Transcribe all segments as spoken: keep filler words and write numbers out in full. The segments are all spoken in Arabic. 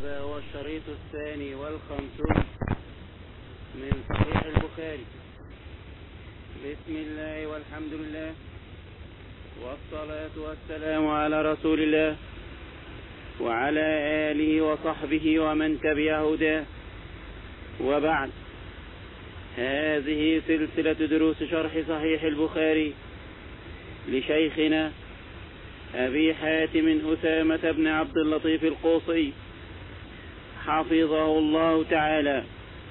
هذا هو الشريط الثاني والخمسون من صحيح البخاري. بسم الله والحمد لله والصلاة والسلام على رسول الله وعلى آله وصحبه ومن تبع هداه، وبعد. هذه سلسلة دروس شرح صحيح البخاري لشيخنا أبي حاتم أسامة بن عبد اللطيف القوصي حفظه الله تعالى.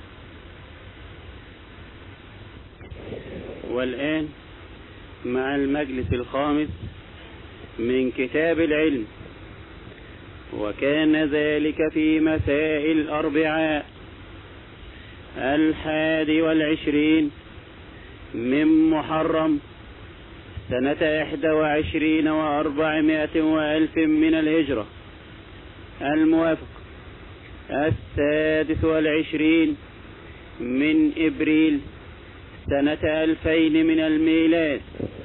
والآن مع المجلس الخامس من كتاب العلم، وكان ذلك في مساء الأربعاء الحادي والعشرين من محرم سنة إحدى وعشرين وأربعمائة وألف من الهجرة، الموافق السادس والعشرين من إبريل سنة ألفين من الميلاد.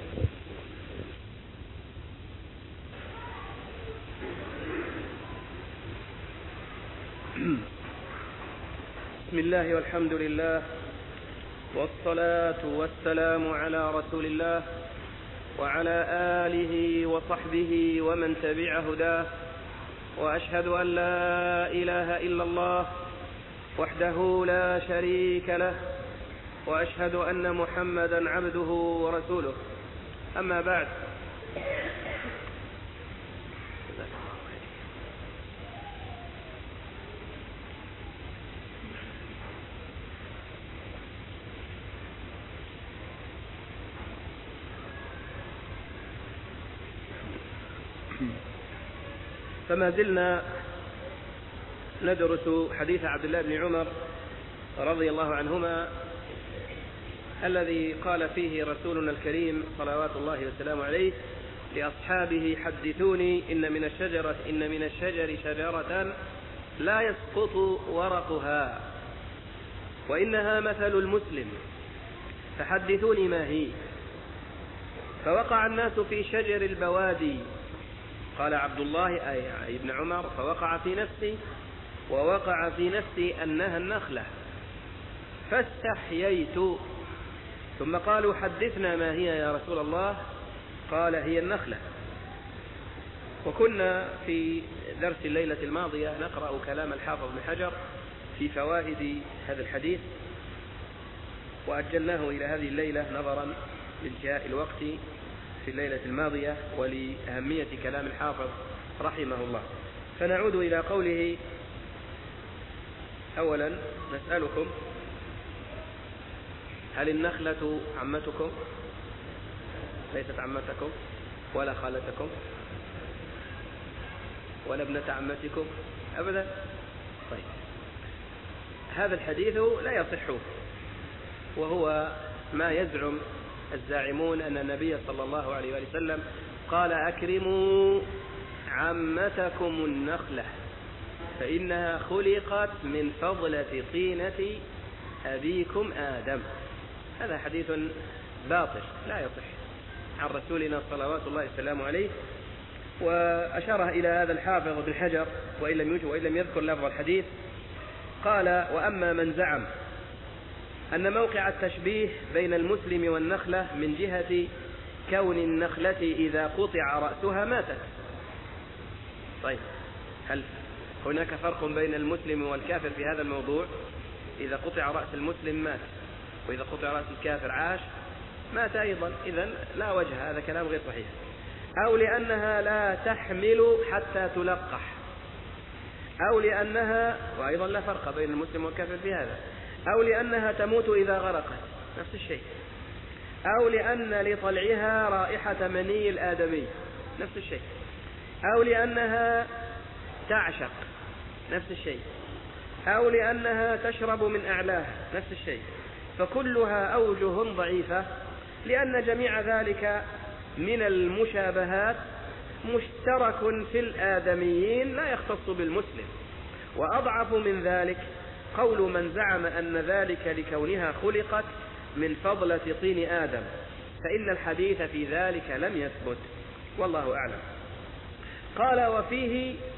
بسم الله والحمد لله والصلاة والسلام على رسول الله وعلى آله وصحبه ومن تبع هداه، وأشهد أن لا إله إلا الله وحده لا شريك له، وأشهد أن محمدا عبده ورسوله. أما بعد، فما زلنا ندرس حديث عبد الله بن عمر رضي الله عنهما الذي قال فيه رسولنا الكريم صلوات الله وسلامه عليه لأصحابه: حدثوني إن من الشجرة إن من الشجر شجرة لا يسقط ورقها وإنها مثل المسلم، فحدثوني ما هي. فوقع الناس في شجر البوادي. قال عبد الله أي ابن عمر: فوقع في نفسي ووقع في نفسي أنها النخلة، فاستحييت. ثم قالوا: حدثنا ما هي يا رسول الله؟ قال: هي النخلة. وكنا في درس الليلة الماضية نقرأ كلام الحافظ بن حجر في فوائد هذا الحديث، وأجلناه إلى هذه الليلة نظرا لانتهاء الوقت في الليلة الماضية ولأهمية كلام الحافظ رحمه الله. فنعود إلى قوله. أولا نسألكم: هل النخلة عمتكم؟ ليست عمتكم ولا خالتكم ولا ابنة عمتكم أبدا. طيب، هذا الحديث لا يصح، وهو ما يزعم الزاعمون أن النبي صلى الله عليه وسلم قال: أكرموا عمتكم النخلة فإنها خلقت من فضلة طينة أبيكم آدم. هذا حديث باطل لا يصح عن رسولنا صلوات الله وسلامه عليه. وأشار إلى هذا الحافظ بن حجر وإن لم يوجه وإن لم يذكر لفظ الحديث. قال: وأما من زعم أن موقع التشبيه بين المسلم والنخلة من جهة كون النخلة إذا قطع رأسها ماتت. طيب، هل هناك فرق بين المسلم والكافر في هذا الموضوع؟ إذا قطع رأس المسلم مات، وإذا قطع رأس الكافر عاش مات أيضا. إذن لا وجه، هذا كلام غير صحيح. أو لأنها لا تحمل حتى تلقح، أو لأنها، وأيضا لا فرق بين المسلم والكافر في هذا، أو لأنها تموت إذا غرقت، نفس الشيء. أو لأن لطلعها رائحة مني الآدمي، نفس الشيء. أو لأنها تعشق، نفس الشيء. أو لأنها تشرب من أعلاها، نفس الشيء. فكلها أوجه ضعيفة، لأن جميع ذلك من المشابهات مشترك في الآدميين لا يختص بالمسلم. وأضعف من ذلك قول من زعم أن ذلك لكونها خلقت من فضلة طين آدم، فإن الحديث في ذلك لم يثبت، والله أعلم. قال: وفيه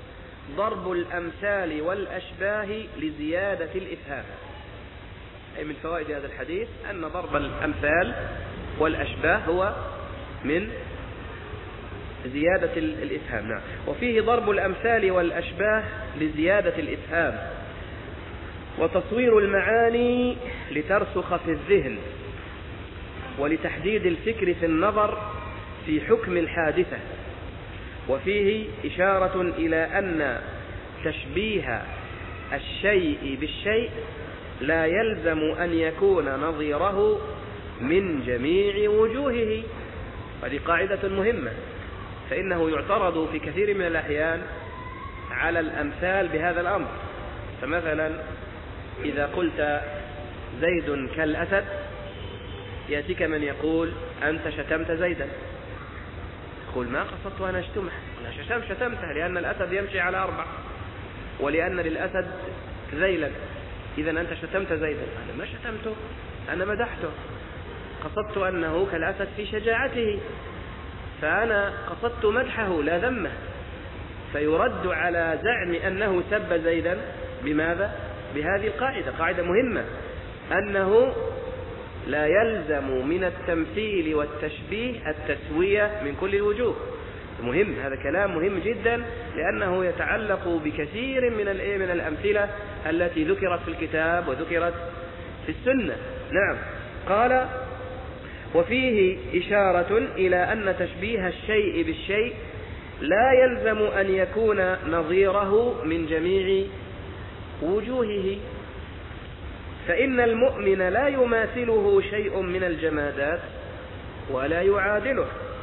ضرب الأمثال والأشباه لزيادة الإفهام. أي من فوائد هذا الحديث أن ضرب الأمثال والأشباه هو من زيادة الإفهام. نعم. وفيه ضرب الأمثال والأشباه لزيادة الإفهام وتصوير المعاني لترسخ في الذهن ولتحديد الفكر في النظر في حكم الحادثة. وفيه إشارة إلى أن تشبيه الشيء بالشيء لا يلزم أن يكون نظيره من جميع وجوهه. هذه قاعدة مهمة، فإنه يعترض في كثير من الأحيان على الأمثال بهذا الأمر. فمثلا إذا قلت زيد كالأسد يأتيك من يقول أنت شتمت زيدا. قل ما قصدت أن أشتمه، أنا شتم شتمته لأن الأسد يمشي على أربع ولأن للأسد ذيلا، إذا أنت شتمت زيدا. أنا ما شتمته، أنا مدحته، قصدت أنه كالأسد في شجاعته، فأنا قصدت مدحه لا ذمه. فيرد على زعم أنه سب زيدا بماذا؟ بهذه القاعدة، قاعدة مهمة، أنه لا يلزم من التمثيل والتشبيه التسوية من كل الوجوه. مهم، هذا كلام مهم جدا، لأنه يتعلق بكثير من من الأمثلة التي ذكرت في الكتاب وذكرت في السنة. نعم. قال وفيه إشارة إلى أن تشبيه الشيء بالشيء لا يلزم أن يكون نظيره من جميع وجوهه، فإن المؤمن لا يماثله شيء من الجمادات ولا يعادله.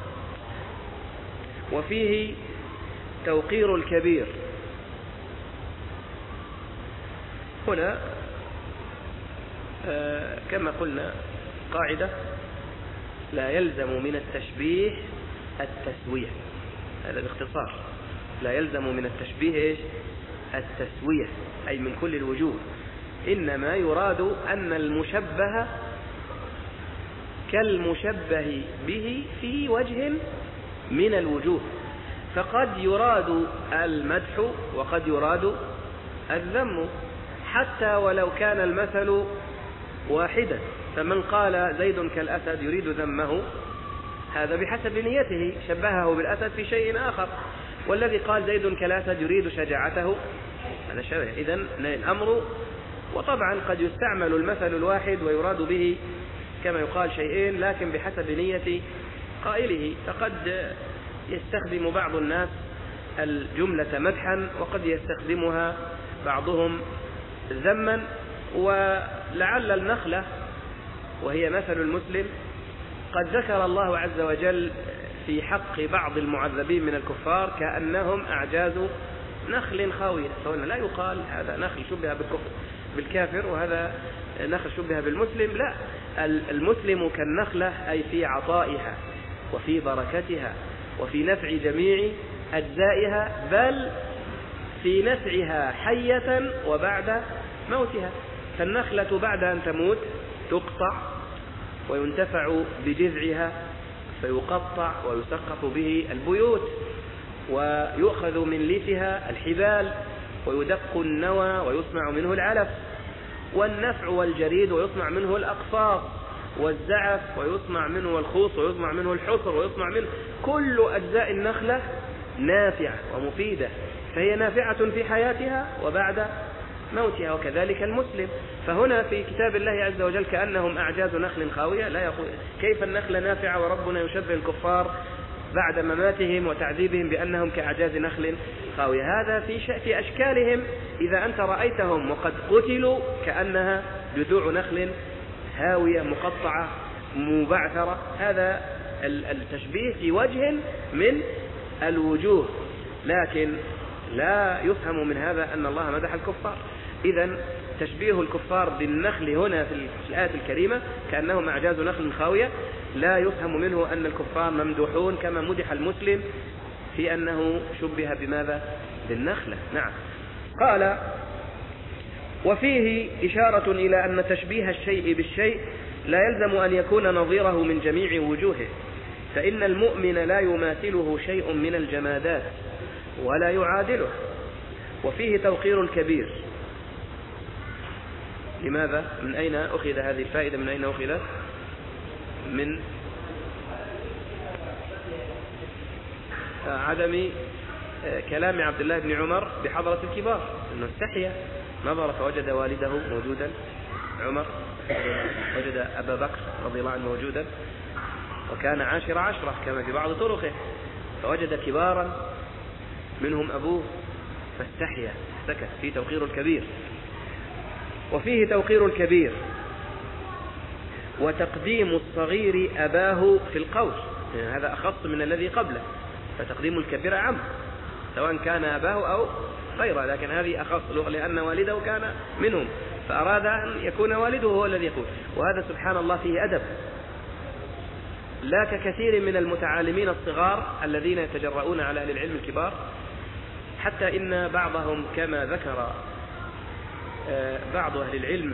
وفيه توقير الكبير. هنا آه كما قلنا قاعدة لا يلزم من التشبيه التسوية، هذا باختصار. لا يلزم من التشبيه إيش؟ التسوية، أي من كل الوجوه، إنما يراد أن المشبه كالمشبه به في وجه من الوجوه، فقد يراد المدح وقد يراد الذم حتى ولو كان المثل واحدا. فمن قال زيد كالأسد يريد ذمه، هذا بحسب نيته، شبهه بالأسد في شيء آخر. والذي قال زيد كالأسد يريد شجاعته، هذا شبه. إذن الأمر، وطبعا قد يستعمل المثل الواحد ويراد به كما يقال شيئين، لكن بحسب نية قائله. فقد يستخدم بعض الناس الجملة مدحا وقد يستخدمها بعضهم ذما. ولعل النخلة وهي مثل المسلم قد ذكر الله عز وجل في حق بعض المعذبين من الكفار كأنهم أعجاز نخل خاوية، فهنا لا يقال هذا نخل شبه بالكفر بالكافر وهذا نخل شبه بالمسلم، لا، المسلم كالنخلة، أي في عطائها وفي بركتها وفي نفع جميع أجزائها، بل في نفعها حية وبعد موتها. فالنخلة بعد أن تموت تقطع وينتفع بجذعها فيقطع ويسقف به البيوت، ويؤخذ من ليفها الحبال ويدق النوى ويصنع منه العلف، والنفع والجريد ويصنع منه الأقفاص، والزعف ويصنع منه الخوص ويصنع منه الحصر ويصنع منه كل أجزاء النخلة نافعة ومفيدة، فهي نافعة في حياتها وبعد موتها. وكذلك المسلم. فهنا في كتاب الله عز وجل كأنهم أعجاز نخل خاوية، لا يقول كيف النخلة نافعة وربنا يشبه الكفار بعد مماتهم وتعذيبهم بأنهم كأعجاز نخل خاوية. هذا في في أشكالهم إذا أنت رأيتهم وقد قتلوا كأنها جذوع نخل هاوية مقطعة مبعثرة. هذا التشبيه في وجه من الوجوه، لكن لا يفهم من هذا أن الله مدح الكفار. إذن تشبيه الكفار بالنخل هنا في الآية الكريمة كأنهم أعجاز نخل خاوية لا يفهم منه أن الكفار ممدوحون كما مدح المسلم في أنه شبه بماذا؟ بالنخلة. نعم. قال وفيه إشارة إلى أن تشبيه الشيء بالشيء لا يلزم أن يكون نظيره من جميع وجوهه، فإن المؤمن لا يماثله شيء من الجمادات ولا يعادله. وفيه توقير الكبير. لماذا؟ من أين أخذ هذه الفائدة؟ من أين أخذ؟ من عدم كلام عبد الله بن عمر بحضرة الكبار، أنه استحيا، نظر فوجد والده موجودا عمر، وجد أبا بكر رضي الله عنه موجودا، وكان عاشر عشرة كما في بعض طرقه، فوجد كبارا منهم أبوه فاستحيا سكت. فيه توقير الكبير. وفيه توقير الكبير وتقديم الصغير أباه في القول، يعني هذا أخص من الذي قبله، فتقديم الكبير عام سواء كان أباه أو غيره، لكن هذه أخص لأن والده كان منهم، فأراد أن يكون والده هو الذي يقول. وهذا سبحان الله فيه أدب، لا ككثير من المتعالمين الصغار الذين يتجرؤون على أهل العلم الكبار، حتى إن بعضهم كما ذكر بعض أهل العلم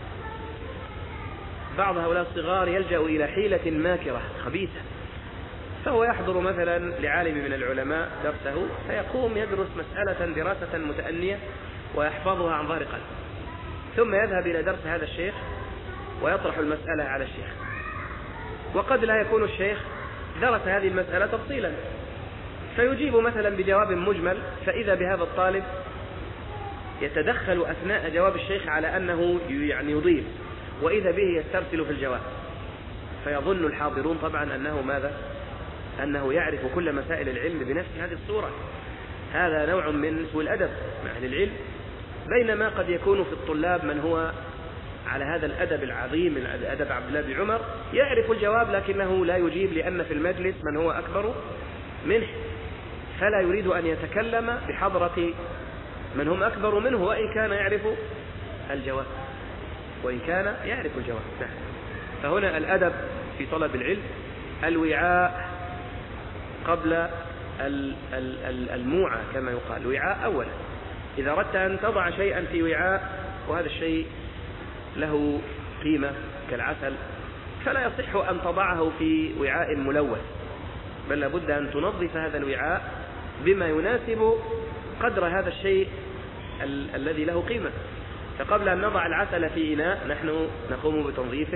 بعض هؤلاء الصغار يلجأ إلى حيلة ماكرة خبيثة، فهو يحضر مثلا لعالم من العلماء درسه، فيقوم يدرس مسألة دراسة متأنية ويحفظها عن ظهر قلب، ثم يذهب إلى درس هذا الشيخ ويطرح المسألة على الشيخ، وقد لا يكون الشيخ درس هذه المسألة تفصيلا، فيجيب مثلا بجواب مجمل، فإذا بهذا الطالب يتدخل أثناء جواب الشيخ على أنه يعني يضيف، وإذا به يسترسل في الجواب، فيظن الحاضرون طبعا أنه ماذا؟ أنه يعرف كل مسائل العلم بنفس هذه الصورة. هذا نوع من سوء الأدب مع أهل العلم، بينما قد يكون في الطلاب من هو على هذا الأدب العظيم، أدب عبد الله بن عمر، يعرف الجواب لكنه لا يجيب، لأن في المجلس من هو أكبر منه، فلا يريد أن يتكلم بحضرة من هم أكبر منه، وإن كان يعرف الجواب وإن كان يعرف الجواب. فهنا الأدب في طلب العلم، الوعاء قبل الموعى كما يقال، وعاء أولا. إذا أردت أن تضع شيئا في وعاء وهذا الشيء له قيمة كالعسل، فلا يصح أن تضعه في وعاء ملوث، بل لابد أن تنظف هذا الوعاء بما يناسب قدر هذا الشيء ال الذي له قيمة. فقبل أن نضع العسل في إناء نحن نقوم بتنظيفه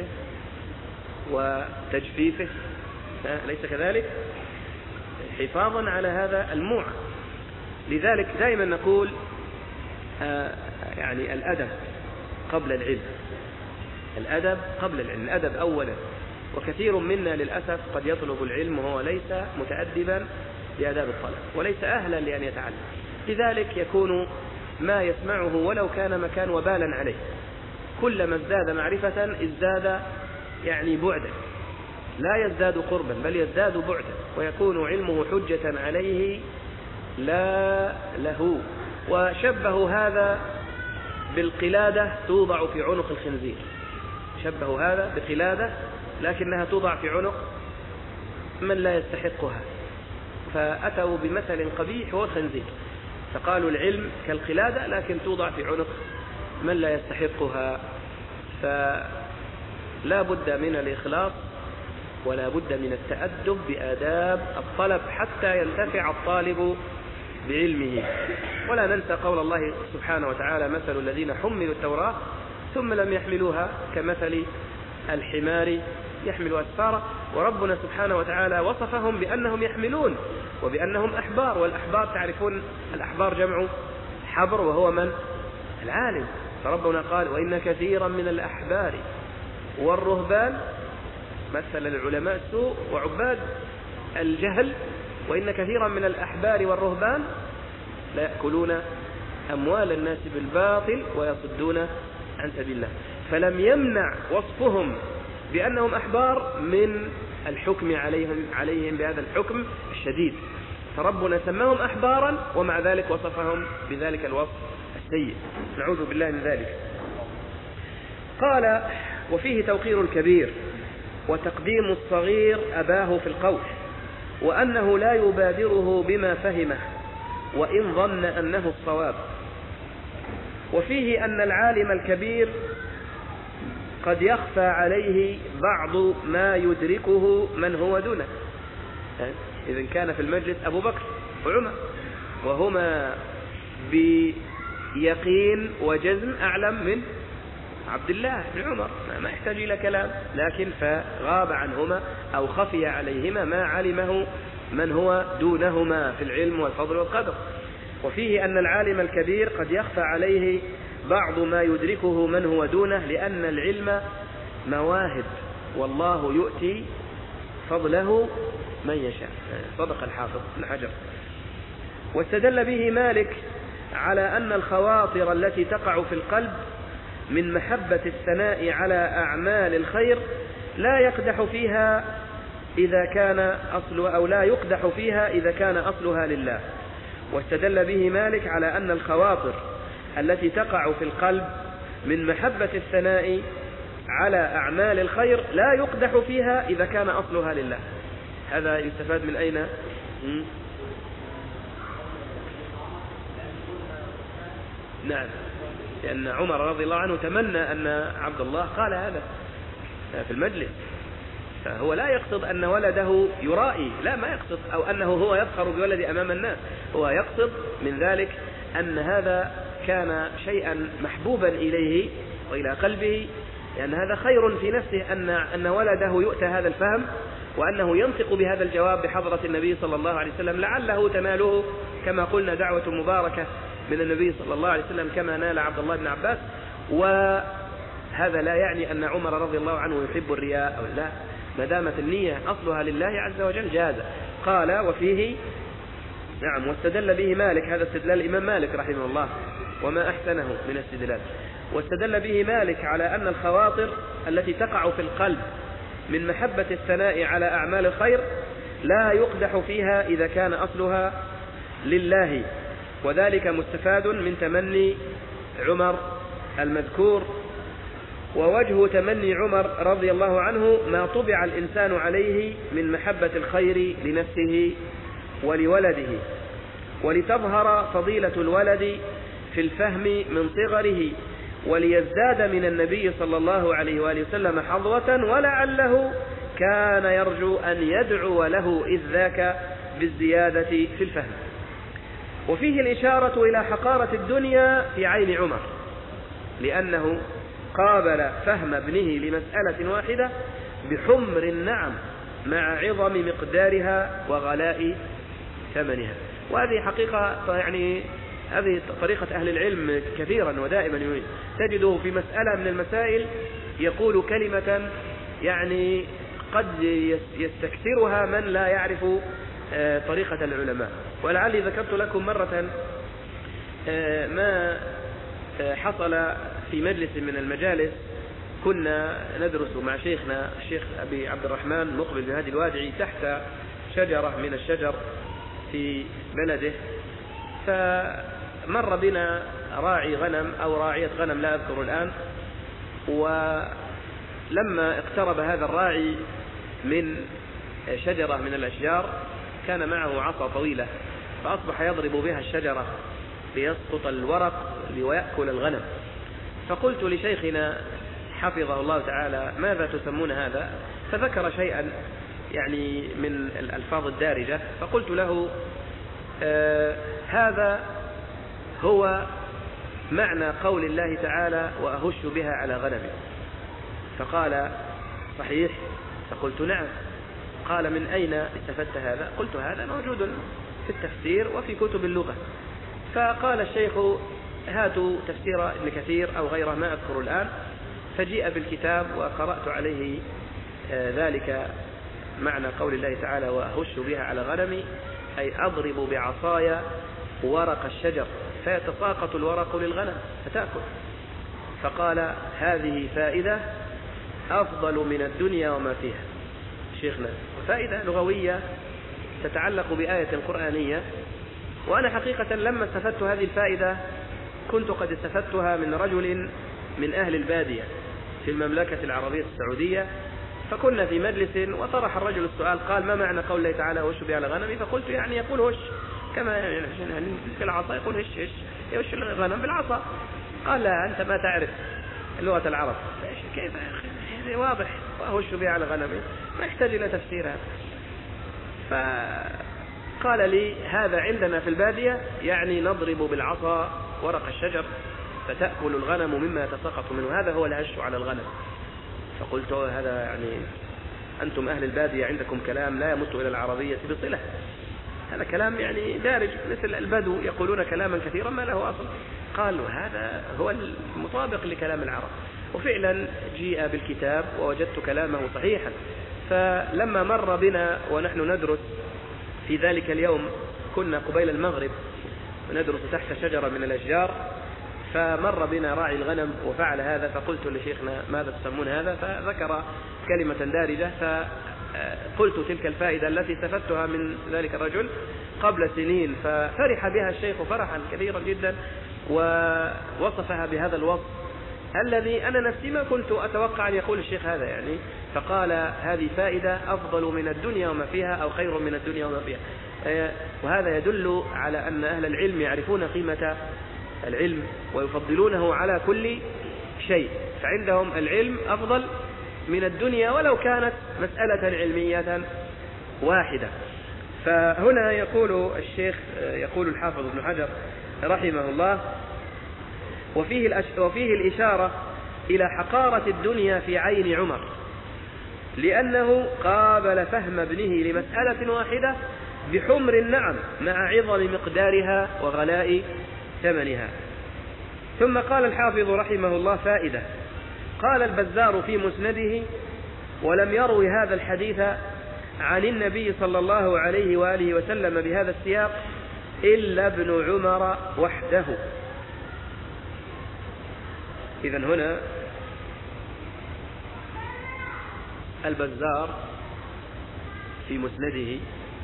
وتجفيفه، ليس كذلك؟ حفاظا على هذا الموعى. لذلك دائما نقول آه يعني الأدب قبل العلم، الأدب قبل العلم، الأدب أولا. وكثير منا للأسف قد يطلب العلم وهو ليس متأدبا بآداب الطلب وليس أهلا لأن يتعلم، لذلك يكون ما يسمعه ولو كان مكان وبالا عليه، كلما ازداد معرفة ازداد يعني بعدا، لا يزداد قربا بل يزداد بعدا، ويكون علمه حجة عليه لا له. وشبه هذا بالقلادة توضع في عنق الخنزير، شبه هذا بقلادة لكنها توضع في عنق من لا يستحقها، فأتوا بمثل قبيح هو الخنزير، فقالوا العلم كالقلادة لكن توضع في عنق من لا يستحقها. فلا بد من الإخلاص ولا بد من التأدب بآداب الطلب حتى ينتفع الطالب بعلمه. ولا ننسى قول الله سبحانه وتعالى: مثل الذين حملوا التوراة ثم لم يحملوها كمثل الحمار يحمل أسفارا. وربنا سبحانه وتعالى وصفهم بأنهم يحملون وبأنهم أحبار، والأحبار تعرفون الأحبار جمع حبر وهو من؟ العالم. فربنا قال: وإن كثيرا من الأحبار والرهبان، مثل العلماء السوء وعباد الجهل، وإن كثيرا من الأحبار والرهبان لا يأكلون أموال الناس بالباطل ويصدون عن سبيل الله. فلم يمنع وصفهم بأنهم أحبار من الحكم عليهم عليهم بهذا الحكم الشديد، فربنا سماهم أحبارا ومع ذلك وصفهم بذلك الوصف السيء، نعوذ بالله من ذلك. قال: وفيه توقير الكبير وتقديم الصغير أباه في القول، وأنه لا يبادره بما فهمه وإن ظن أنه الصواب. وفيه أن العالم الكبير قد يخفى عليه بعض ما يدركه من هو دونه. إذن كان في المجلس أبو بكر وعمر وهما بيقين وجزم أعلم من عبد الله بن عمر، ما يحتاج إلى كلام، لكن فغاب عنهما أو خفي عليهما ما علمه من هو دونهما في العلم والفضل والقدر. وفيه أن العالم الكبير قد يخفى عليه بعض ما يدركه من هو دونه، لأن العلم مواهب والله يؤتي فضله من يشاء. صدق الحافظ ابن حجر. واستدل به مالك على أن الخواطر التي تقع في القلب من محبة الثناء على أعمال الخير لا يقدح فيها إذا كان أصل أو لا يقدح فيها إذا كان أصلها لله. واستدل به مالك على أن الخواطر التي تقع في القلب من محبة الثناء على أعمال الخير لا يقدح فيها إذا كان أصلها لله. هذا يستفاد من أين؟ نعم، لأن عمر رضي الله عنه تمنى أن عبد الله قال هذا في المجلس، فهو لا يقصد أن ولده يرائي، لا ما يقصد، أو أنه هو يفخر بولد أمام الناس، هو يقصد من ذلك أن هذا كان شيئا محبوبا إليه وإلى قلبه، لأن هذا خير في نفسه أن أن ولده يؤتى هذا الفهم، وأنه ينطق بهذا الجواب بحضرة النبي صلى الله عليه وسلم، لعله تناله كما قلنا دعوة مباركة من النبي صلى الله عليه وسلم كما نال عبد الله بن عباس. وهذا لا يعني أن عمر رضي الله عنه يحب الرياء أو لا، ما دامت النية أصلها لله عز وجل جاز. قال وفيه نعم. واستدل به مالك، هذا استدلال الإمام مالك رحمه الله وما أحسنه من استدلال. واستدل به مالك على أن الخواطر التي تقع في القلب من محبة الثناء على أعمال الخير لا يقدح فيها إذا كان أصلها لله، وذلك مستفاد من تمني عمر المذكور. ووجه تمني عمر رضي الله عنه ما طبع الإنسان عليه من محبة الخير لنفسه ولولده، ولتظهر فضيلة الولد في الفهم من صغره، وليزداد من النبي صلى الله عليه وآله وسلم حظوة، ولعله كان يرجو أن يدعو له إذ ذاك بالزيادة في الفهم. وفيه الإشارة إلى حقارة الدنيا في عين عمر، لأنه قابل فهم ابنه لمسألة واحدة بحمر النعم مع عظم مقدارها وغلاء ثمنها. وهذه حقيقة، يعني هذه طريقة أهل العلم كثيرا ودائما يريد تجده في مسألة من المسائل يقول كلمة يعني قد يستكثرها من لا يعرف طريقة العلماء. ولعلي ذكرت لكم مرة ما حصل في مجلس من المجالس، كنا ندرس مع شيخنا الشيخ أبي عبد الرحمن مقبل بن هادي الوادعي تحت شجرة من الشجر في بلده، فمر بنا راعي غنم أو راعية غنم لا أذكر الآن، ولما اقترب هذا الراعي من شجرة من الأشجار كان معه عصا طويلة، فأصبح يضرب بها الشجرة ليسقط الورق ليأكل الغنم. فقلت لشيخنا حفظه الله تعالى ماذا تسمون هذا؟ فذكر شيئا يعني من الألفاظ الدارجة، فقلت له آه هذا هو معنى قول الله تعالى وأهش بها على غنمي. فقال صحيح؟ فقلت نعم. قال من أين استفدت هذا؟ قلت هذا موجود في التفسير وفي كتب اللغة. فقال الشيخ هاتوا تفسير ابن كثير أو غيره ما أذكر الآن، فجيء بالكتاب وقرأت عليه آه ذلك معنى قول الله تعالى وأهش بها على غنمي، أي أضرب بعصايا ورق الشجر فيتساقط الورق للغنم فتأكل. فقال هذه فائدة أفضل من الدنيا وما فيها. شيخنا فائدة لغوية تتعلق بآية قرآنية، وأنا حقيقة لما استفدت هذه الفائدة كنت قد استفدتها من رجل من أهل البادية في المملكة العربية السعودية، فكنا في مجلس وطرح الرجل السؤال قال ما معنى قول الله تعالى وش بها على غنمي؟ فقلت يعني يقول هش كما يعني في العصا يقول هش هش يوش الغنم بالعصا. قال لا أنت ما تعرف لغة العرب. كيف يا أخي هذا واضح وهش بها على غنمي ما يحتاج إلى تفسير هذا. فقال لي هذا عندنا في البادية يعني نضرب بالعصا ورق الشجر فتأكل الغنم مما يتساقط منه، هذا هو الهش على الغنم. فقلت هذا يعني أنتم أهل البادية عندكم كلام لا يمت إلى العربية بصلة، هذا كلام يعني دارج مثل البدو يقولون كلاما كثيرا ما له أصل. قالوا هذا هو المطابق لكلام العرب. وفعلا جيء بالكتاب ووجدت كلامه صحيحا. فلما مر بنا ونحن ندرس في ذلك اليوم، كنا قبيل المغرب وندرس تحت شجرة من الأشجار، فمر بنا راعي الغنم وفعل هذا، فقلت لشيخنا ماذا تسمون هذا؟ فذكر كلمة دارجة، فقلت تلك الفائدة التي استفدتها من ذلك الرجل قبل سنين، ففرح بها الشيخ فرحا كثيرا جدا ووصفها بهذا الوصف الذي أنا نفسي ما كنت أتوقع أن يقول الشيخ هذا يعني. فقال هذه فائدة أفضل من الدنيا وما فيها أو خير من الدنيا وما فيها. وهذا يدل على أن أهل العلم يعرفون قيمة العلم ويفضلونه على كل شيء، فعندهم العلم أفضل من الدنيا ولو كانت مسألة علمية واحدة. فهنا يقول الشيخ يقول الحافظ ابن حجر رحمه الله: وفيه, الأش... وفيه الإشارة إلى حقارة الدنيا في عين عمر، لأنه قابل فهم ابنه لمسألة واحدة بحمر النعم مع عظم مقدارها وغلاء ثمنها. ثم قال الحافظ رحمه الله: فائدة. قال البزار في مسنده: ولم يروي هذا الحديث عن النبي صلى الله عليه وآله وسلم بهذا السياق إلا ابن عمر وحده. إذن هنا البزار في مسنده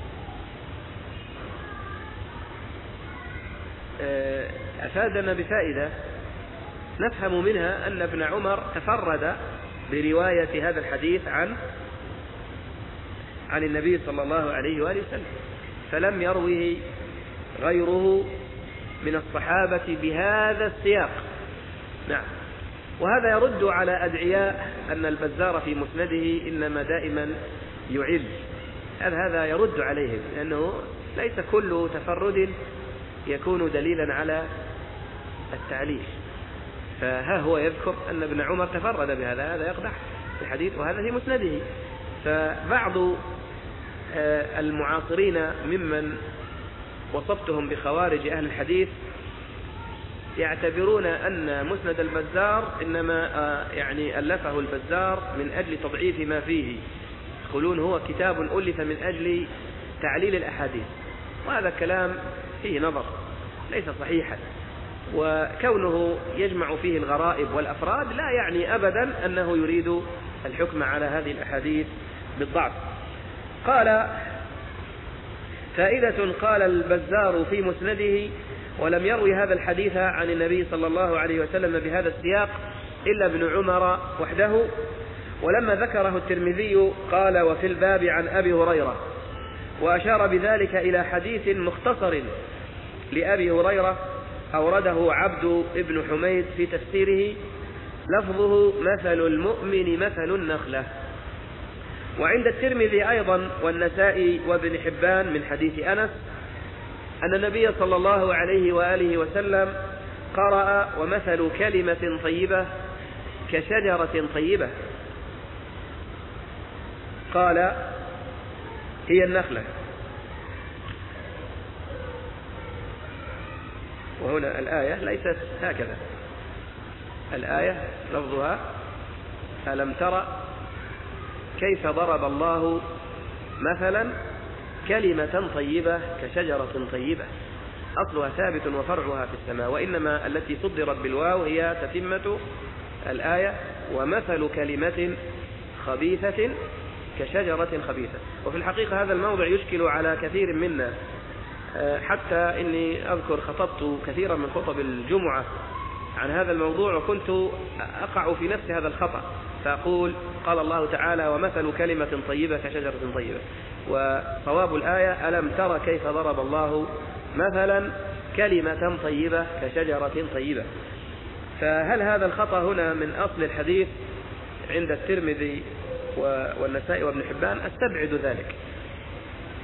أفادنا بفائدة نفهم منها أن ابن عمر تفرد برواية هذا الحديث عن عن النبي صلى الله عليه وآله وسلم، فلم يروه غيره من الصحابة بهذا السياق. نعم. وهذا يرد على أدعياء أن البزار في مسنده إنما دائما يعل، هذا هذا يرد عليهم، لأنه ليس كل تفرد يكون دليلا على التعليل. فها هو يذكر أن ابن عمر تفرد بهذا، هذا يقدح الحديث وهذا في مسنده. فبعض المعاصرين ممن وصفتهم بخوارج أهل الحديث يعتبرون أن مسند البزار إنما يعني ألفه البزار من أجل تضعيف ما فيه، يقولون هو كتاب ألف من أجل تعليل الأحاديث، وهذا كلام فيه نظر ليس صحيحا. وكونه يجمع فيه الغرائب والأفراد لا يعني أبدا أنه يريد الحكم على هذه الأحاديث بالضعف. قال: فائدة. قال البزار في مسنده: ولم يروي هذا الحديث عن النبي صلى الله عليه وسلم بهذا السياق إلا ابن عمر وحده. ولما ذكره الترمذي قال: وفي الباب عن أبي هريرة، وأشار بذلك إلى حديث مختصر لأبي هريرة أورده عبد ابن حميد في تفسيره، لفظه: مثل المؤمن مثل النخلة. وعند الترمذي أيضا والنسائي وابن حبان من حديث أنس أن النبي صلى الله عليه وآله وسلم قرأ: ومثل كلمة طيبة كشجرة طيبة، قال: هي النخلة. وهنا الآية ليست هكذا، الآية لفظها: ألم تر كيف ضرب الله مثلا كلمة طيبة كشجرة طيبة أصلها ثابت وفرعها في السماء. وإنما التي صدرت بالواو هي تتمة الآية: ومثل كلمة خبيثة كشجرة خبيثة. وفي الحقيقة هذا الموضع يشكل على كثير منا، حتى إني أذكر خطبت كثيرا من خطب الجمعة عن هذا الموضوع، وكنت أقع في نفس هذا الخطأ، فأقول: قال الله تعالى: ومثل كلمة طيبة كشجرة طيبة، وصواب الآية: ألم تر كيف ضرب الله مثلا كلمة طيبة كشجرة طيبة. فهل هذا الخطأ هنا من أصل الحديث عند الترمذي والنسائي وابن حبان؟ أستبعد ذلك،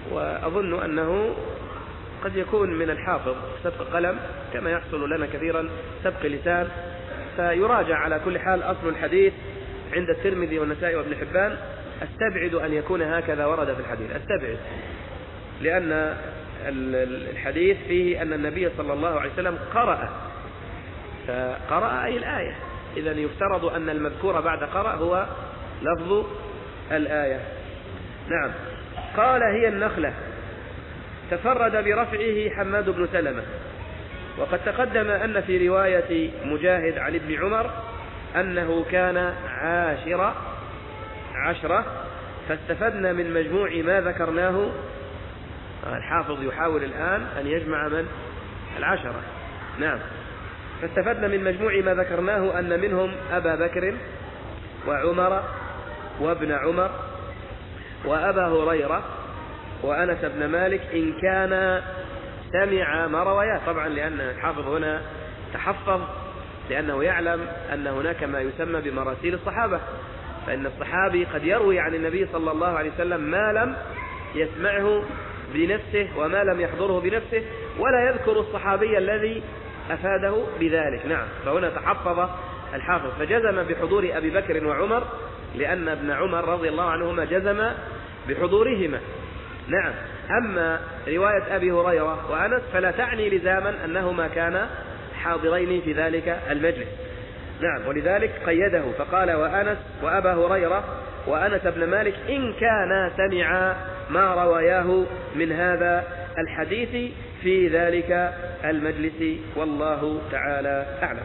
وأظن أنه قد يكون من الحافظ سبق قلم كما يحصل لنا كثيرا سبق لسان، فيراجع على كل حال أصل الحديث عند الترمذي والنسائي وابن حبان. أستبعد أن يكون هكذا ورد في الحديث، أستبعد، لأن الحديث فيه أن النبي صلى الله عليه وسلم قرأ، فقرأ أي الآية، إذن يفترض أن المذكور بعد قرأ هو لفظ الآية. نعم. قال هي النخلة، تفرد برفعه حماد بن سلمة. وقد تقدم أن في رواية مجاهد عن ابن عمر أنه كان عاشر عشرة، فاستفدنا من مجموع ما ذكرناه. الحافظ يحاول الآن أن يجمع من العشرة. نعم. فاستفدنا من مجموع ما ذكرناه أن منهم أبا بكر وعمر وابن عمر وأبا هريرة وأنس بن مالك إن كان سمع ما رواياه. طبعا لأن الحافظ هنا تحفظ، لأنه يعلم أن هناك ما يسمى بمراسيل الصحابة، فإن الصحابي قد يروي عن النبي صلى الله عليه وسلم ما لم يسمعه بنفسه وما لم يحضره بنفسه، ولا يذكر الصحابي الذي أفاده بذلك. نعم. فهنا تحفظ الحافظ فجزم بحضور أبي بكر وعمر، لأن ابن عمر رضي الله عنهما جزم بحضورهما. نعم. أما رواية أبي هريرة وأنس فلا تعني لزاما أنهما كانا حاضرين في ذلك المجلس. نعم. ولذلك قيده فقال وأنس وأبا هريرة وأنس بن مالك إن كان سمع ما رواياه من هذا الحديث في ذلك المجلس، والله تعالى أعلم.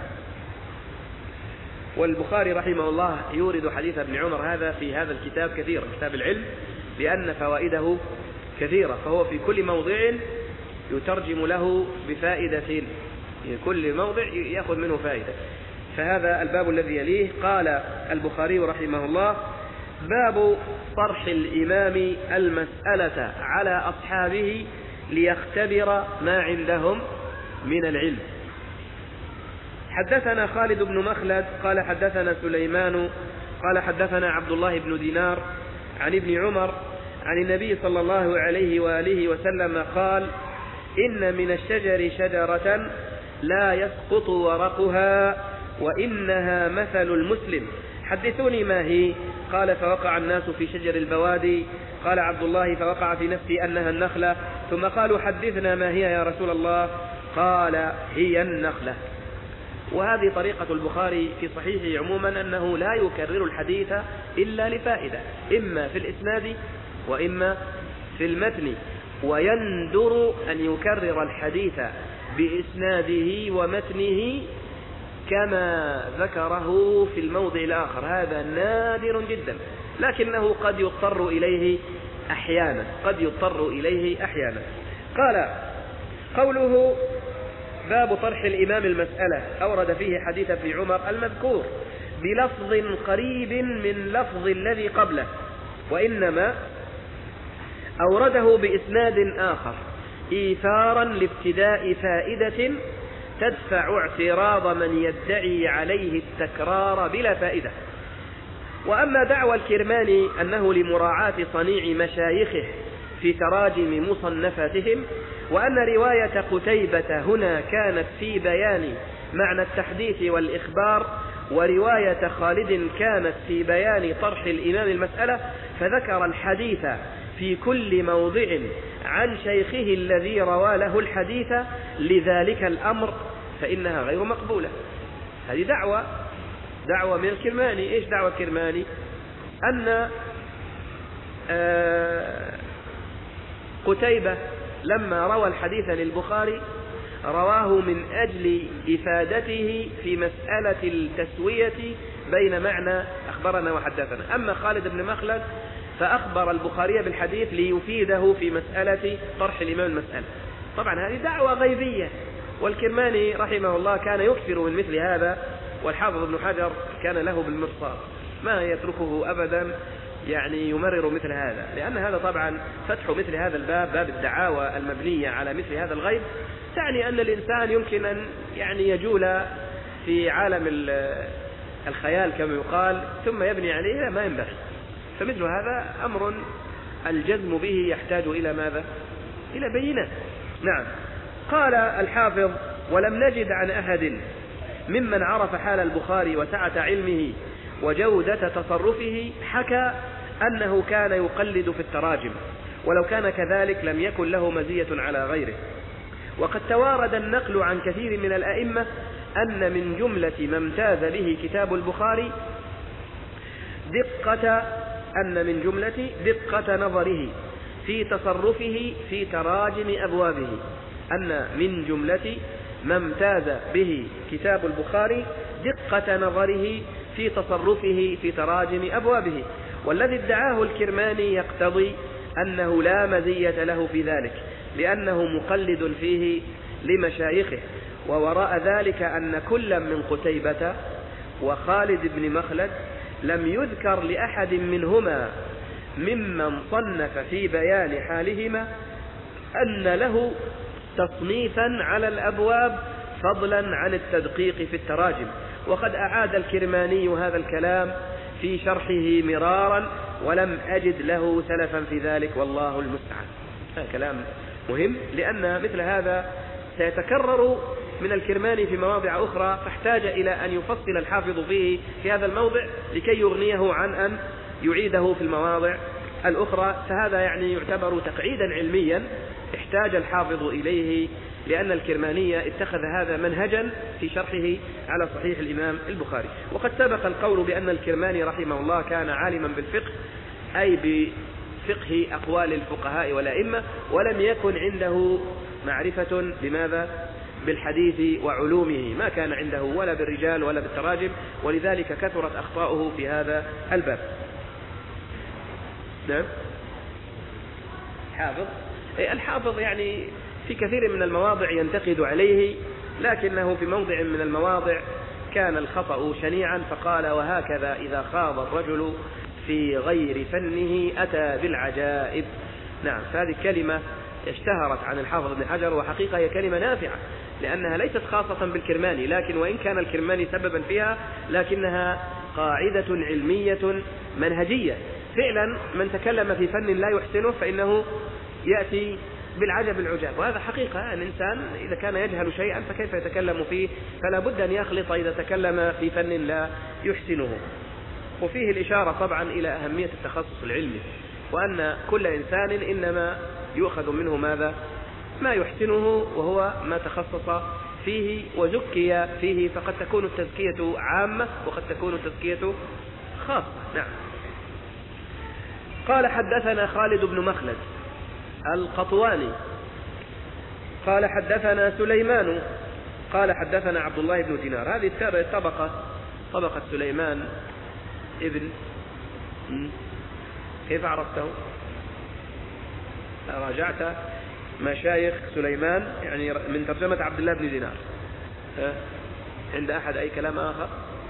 والبخاري رحمه الله يورد حديث ابن عمر هذا في هذا الكتاب كثيرا، كتاب العلم، لأن فوائده كثيرة، فهو في كل موضع يترجم له بفائدة، في كل موضع يأخذ منه فائدة. فهذا الباب الذي يليه. قال البخاري رحمه الله باب طرح الإمام المسألة على أصحابه ليختبر ما عندهم من العلم. حدثنا خالد بن مخلد قال حدثنا سليمان قال حدثنا عبد الله بن دينار عن ابن عمر عن النبي صلى الله عليه وآله وسلم قال إن من الشجر شجرة لا يسقط ورقها وإنها مثل المسلم. حدثوني ما هي؟ قال فوقع الناس في شجر البوادي. قال عبد الله فوقع في نفسي أنها النخلة. ثم قالوا حدثنا ما هي يا رسول الله؟ قال هي النخلة. وهذه طريقة البخاري في صحيحه عموما، أنه لا يكرر الحديث إلا لفائدة، إما في الإسناد وإما في المتن، ويندر أن يكرر الحديث بإسناده ومتنه كما ذكره في الموضع الآخر. هذا نادر جدا، لكنه قد يضطر إليه أحيانا قد يضطر إليه أحيانا. قال قوله باب طرح الإمام المسألة، أورد فيه حديث ابن عمر المذكور بلفظ قريب من لفظ الذي قبله، وإنما أورده بإسناد آخر إيثارا لابتداء فائدة تدفع اعتراض من يدعي عليه التكرار بلا فائدة. وأما دعوى الكرماني أنه لمراعاة صنيع مشايخه في تراجم مصنفاتهم، وأن رواية قتيبة هنا كانت في بيان معنى التحديث والإخبار، ورواية خالد كانت في بيان طرح الإمام المسألة، فذكر الحديث في كل موضع عن شيخه الذي روى له الحديث لذلك الأمر، فإنها غير مقبولة. هذه دعوة دعوة من الكرماني. إيش دعوة الكرماني؟ أن قتيبة لما روى الحديث للبخاري رواه من أجل إفادته في مسألة التسوية بين معنى أخبرنا وحدثنا. أما خالد بن مخلد فأخبر البخاري بالحديث ليفيده في مسألة طرح الإمام المسألة. طبعا هذه دعوة غيبية، والكرماني رحمه الله كان يكثر من مثل هذا، والحافظ ابن حجر كان له بالمرصاد، ما يتركه أبدا يعني يمرر مثل هذا، لأن هذا طبعا فتح مثل هذا الباب، باب الدعاوى المبنية على مثل هذا الغيب، تعني أن الإنسان يمكن أن يعني يجول في عالم الخيال كما يقال ثم يبني عليه، ما ينبغي. فمثل هذا أمر الجزم به يحتاج إلى ماذا؟ إلى بينة. نعم. قال الحافظ: ولم نجد عن أحد ممن عرف حال البخاري وسعة علمه وجودة تصرفه حكى أنه كان يقلد في التراجم، ولو كان كذلك لم يكن له مزية على غيره. وقد توارد النقل عن كثير من الأئمة أن من جملة ما امتاز به كتاب البخاري دقة أن من جملة دقة نظره في تصرفه في تراجم أبوابه أن من جملة ما امتاز به كتاب البخاري دقة نظره في تصرفه في تراجم أبوابه، والذي ادعاه الكرماني يقتضي أنه لا مزية له في ذلك لأنه مقلد فيه لمشايخه. ووراء ذلك أن كل من قتيبة وخالد بن مخلد لم يذكر لأحد منهما ممن صنف في بيان حالهما أن له تصنيفا على الأبواب فضلا عن التدقيق في التراجم. وقد أعاد الكرماني هذا الكلام في شرحه مرارا ولم أجد له سلفا في ذلك والله المستعان. هذا كلام مهم لأن مثل هذا سيتكرر من الكرماني في مواضع أخرى، فاحتاج إلى أن يفصل الحافظ فيه في هذا الموضع لكي يغنيه عن أن يعيده في المواضع الأخرى. فهذا يعني يعتبر تقعيدا علميا احتاج الحافظ إليه، لأن الكرماني اتخذ هذا منهجا في شرحه على صحيح الإمام البخاري. وقد سبق القول بأن الكرماني رحمه الله كان عالما بالفقه، أي بفقه أقوال الفقهاء والأئمة، ولم يكن عنده معرفة بماذا؟ بالحديث وعلومه، ما كان عنده ولا بالرجال ولا بالتراجم، ولذلك كثرت أخطاؤه في هذا الباب. نعم. حافظ الحافظ يعني في كثير من المواضع ينتقد عليه، لكنه في موضع من المواضع كان الخطأ شنيعا فقال: وهكذا إذا خاض الرجل في غير فنه أتى بالعجائب. نعم. فهذه كلمة اشتهرت عن الحافظ ابن حجر، وحقيقة هي كلمة نافعة لأنها ليست خاصة بالكرماني، لكن وإن كان الكرماني سببا فيها لكنها قاعدة علمية منهجية. فعلا من تكلم في فن لا يحسنه فإنه يأتي بالعجب العجاب، وهذا حقيقة. الإنسان إذا كان يجهل شيئا فكيف يتكلم فيه؟ فلا بد أن يخلط إذا تكلم في فن لا يحسنه. وفيه الإشارة طبعا إلى أهمية التخصص العلمي، وأن كل إنسان إنما يؤخذ منه ماذا؟ ما يحسنه، وهو ما تخصص فيه وزكي فيه، فقد تكون التزكية عامة وقد تكون التزكية خاصة. نعم. قال: حدثنا خالد بن مخلد القطواني قال: حدثنا سليمان قال: حدثنا عبد الله بن دينار. هذه طبقة طبقة سليمان ابن كيف عرفته؟ راجعت مشايخ سليمان يعني من ترجمة عبد الله بن دينار. عند أحد أي كلام آخر؟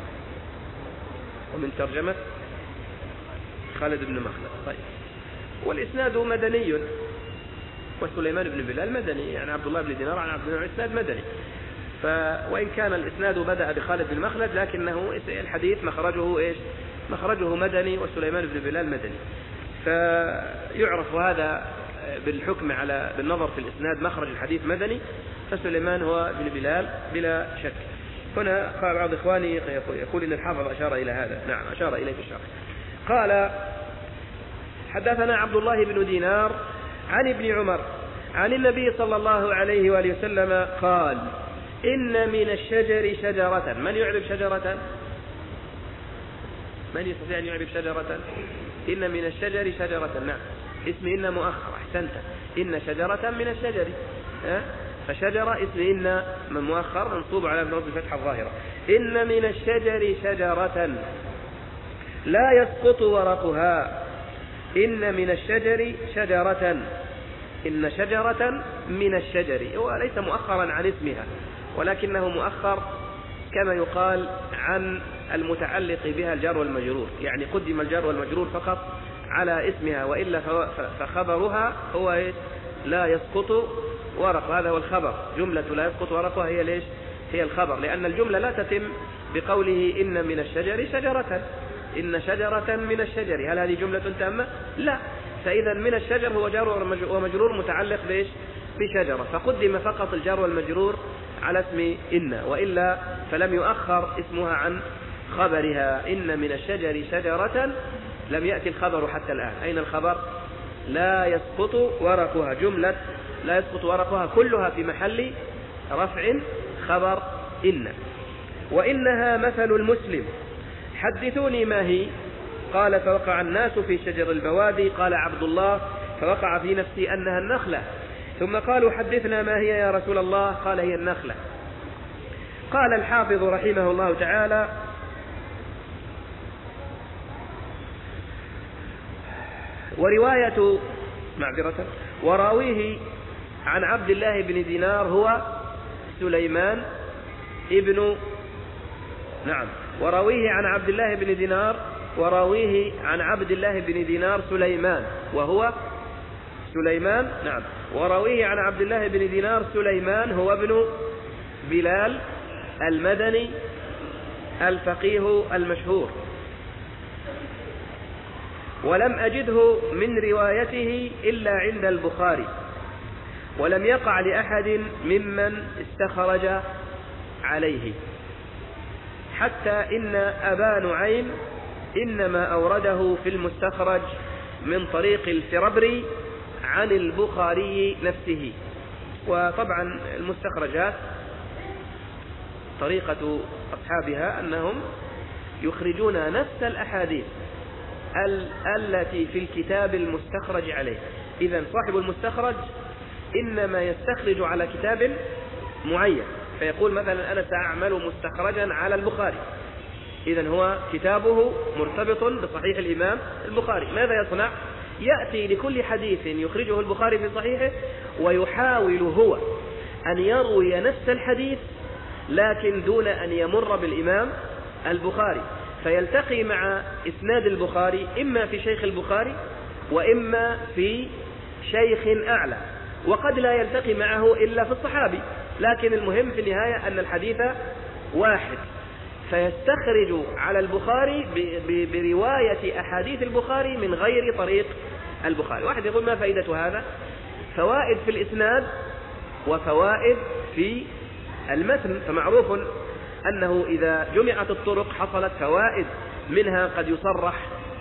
ومن ترجمة خالد بن مخلد. طيب. والإسناد مدني، وسليمان بن بلال مدني، يعني عبد الله بن دينار عن عبد الله بن الإسناد مدني. ف وإن كان الإسناد بدأ بخالد بن مخلد لكنه الحديث مخرجه إيش؟ مخرجه مدني، وسليمان بن بلال مدني. فيعرف هذا بالحكم على بالنظر في الإسناد مخرج الحديث مدني، فسليمان هو بن بلال بلا شك. هنا قال بعض إخواني يقول إن الحافظ أشار إلى هذا. نعم أشار إليه في الشرح. قال: حدثنا عبد الله بن دينار عن ابن عمر عن النبي صلى الله عليه وآله وسلم قال: إن من الشجر شجرة. من يعرف شجرة؟ من يستطيع أن يعرف شجرة؟ إن من الشجر شجرة. نعم. اسم إن مؤخر. أحسنت. إن شجرة من الشجر. أه؟ فشجرة اسم إن من مؤخر منصوب على نصب الفتحة الظاهرة. إن من الشجر شجرة لا يسقط ورقها. إن من الشجر شجرة. إن شجرة من الشجر. هو ليس مؤخرا عن اسمها، ولكنه مؤخر كما يقال عن المتعلق بها الجار والمجرور، يعني قدم الجار والمجرور فقط على اسمها، وإلا فخبرها هو إيش؟ لا يسقط ورق. هذا هو الخبر. جملة لا يسقط ورقها هي ليش؟ هي الخبر، لأن الجملة لا تتم بقوله إن من الشجر شجرة. إن شجرة من الشجر، هل هذه جملة تامة؟ لا. فإذا من الشجر هو جار ومجرور متعلق بإيش؟ بشجرة، فقدم فقط الجار والمجرور على اسم إن، وإلا فلم يؤخر اسمها عن خبرها. إن من الشجر شجرة، لم يأتي الخبر حتى الآن. أين الخبر؟ لا يسقط ورقها، جملة لا يسقط ورقها كلها في محل رفع خبر إن. وإنها مثل المسلم، حدثوني ما هي؟ قال فوقع الناس في شجر البوادي. قال عبد الله فوقع في نفسي أنها النخلة. ثم قالوا حدثنا ما هي يا رسول الله؟ قال هي النخلة. قال الحافظ رحمه الله تعالى: ورواية معذرة وراويه عن عبد الله بن دينار هو سليمان ابن نعم وراويه عن عبد الله بن دينار وراويه عن عبد الله بن دينار سليمان وهو سليمان نعم وراويه عن عبد الله بن دينار سليمان هو ابن بلال المدني الفقيه المشهور. ولم أجده من روايته إلا عند البخاري، ولم يقع لأحد ممن استخرج عليه، حتى إن أبا نعيم إنما أورده في المستخرج من طريق الفربري عن البخاري نفسه. وطبعا المستخرجات طريقة أصحابها أنهم يخرجون نفس الأحاديث التي في الكتاب المستخرج عليه. إذن صاحب المستخرج إنما يستخرج على كتاب معين، فيقول مثلا أنا سأعمل مستخرجا على البخاري، إذن هو كتابه مرتبط بصحيح الإمام البخاري. ماذا يصنع؟ يأتي لكل حديث يخرجه البخاري في صحيحه ويحاول هو أن يروي نفس الحديث لكن دون أن يمر بالإمام البخاري، فيلتقي مع إسناد البخاري إما في شيخ البخاري وإما في شيخ أعلى، وقد لا يلتقي معه إلا في الصحابي، لكن المهم في النهاية أن الحديث واحد، فيستخرج على البخاري برواية أحاديث البخاري من غير طريق البخاري. واحد يقول ما فائدة هذا؟ فوائد في الإسناد وفوائد في المتن، فمعروف أنه إذا جمعت الطرق حصلت فوائد، منها قد يصرح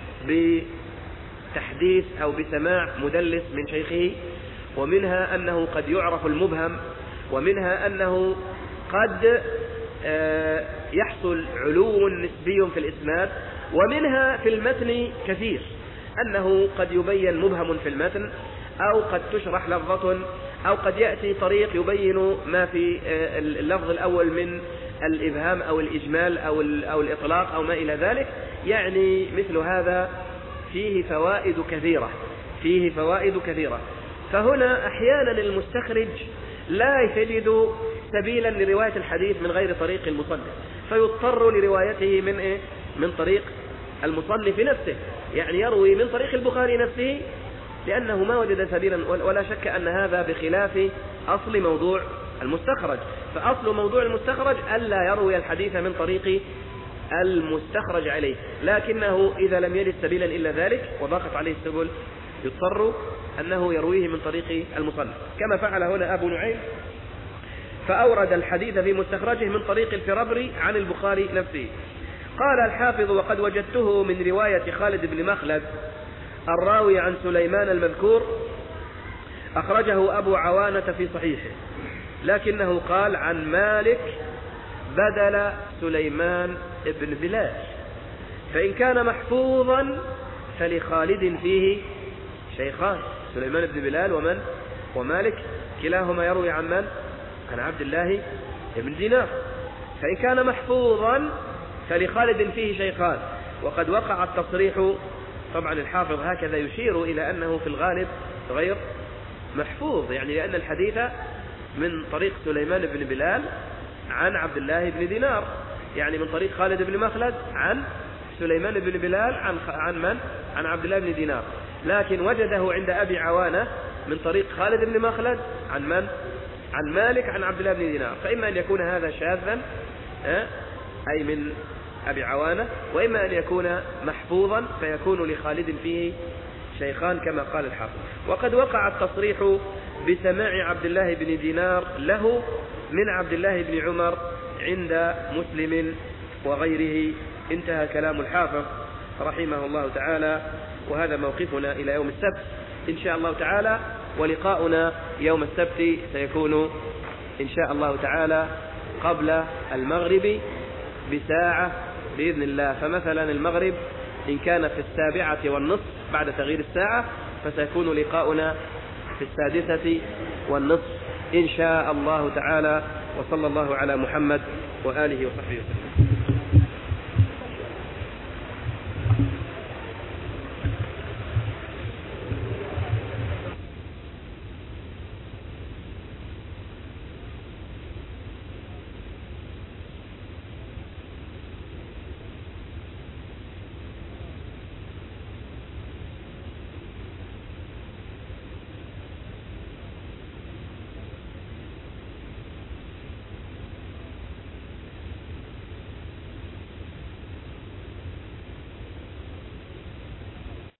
بتحديث أو بسماع مدلس من شيخه، ومنها أنه قد يعرف المبهم، ومنها أنه قد يحصل علو نسبي في الإسناد، ومنها في المتن كثير أنه قد يبين مبهم في المتن، أو قد تشرح لفظة، أو قد يأتي طريق يبين ما في اللفظ الأول من الإبهام أو الإجمال أو أو الإطلاق أو ما إلى ذلك. يعني مثل هذا فيه فوائد كثيرة فيه فوائد كثيرة فهنا أحيانا المستخرج لا يجد سبيلا لرواية الحديث من غير طريق المصنف، فيضطر لروايته من إيه؟ من طريق المصنف نفسه، يعني يروي من طريق البخاري نفسه، لأنه ما وجد سبيلا. ولا شك أن هذا بخلاف أصل موضوع المستخرج، فأصل موضوع المستخرج ألا يروي الحديث من طريق المستخرج عليه، لكنه إذا لم يجد سبيلا إلا ذلك وضاقت عليه السبل يضطر أنه يرويه من طريق المصنف، كما فعل هنا أبو نعيم، فأورد الحديث في مستخرجه من طريق الفربري عن البخاري نفسه. قال الحافظ: وقد وجدته من رواية خالد بن مخلد الراوي عن سليمان المذكور، أخرجه أبو عوانة في صحيحه، لكنه قال عن مالك بدل سليمان بن بلال، فإن كان محفوظا فلخالد فيه شيخان، سليمان بن بلال ومن ومالك كلاهما يروي عن من؟ عن عبد الله بن دينار. فإن كان محفوظا فلخالد فيه شيخان. وقد وقع التصريح، طبعا الحافظ هكذا يشير إلى أنه في الغالب غير محفوظ، يعني لأن الحديث من طريق سليمان بن بلال عن عبد الله بن دينار، يعني من طريق خالد بن مخلد عن سليمان بن بلال عن عن من؟ عن عبد الله بن دينار، لكن وجده عند أبي عوانة من طريق خالد بن مخلد عن من؟ عن مالك عن عبد الله بن دينار. فإما أن يكون هذا شاذا أي من أبي عوانة، وإما أن يكون محفوظا فيكون لخالد فيه الشيخان كما قال الحافظ. وقد وقع التصريح بسماع عبد الله بن دينار له من عبد الله بن عمر عند مسلم وغيره. انتهى كلام الحافظ رحمه الله تعالى. وهذا موقفنا إلى يوم السبت إن شاء الله تعالى، ولقاؤنا يوم السبت سيكون إن شاء الله تعالى قبل المغرب بساعة بإذن الله. فمثلا المغرب إن كان في السابعة والنصف بعد تغيير الساعة فسيكون لقاؤنا في السادسة والنصف إن شاء الله تعالى. وصلى الله على محمد وآله وصحبه وسلم.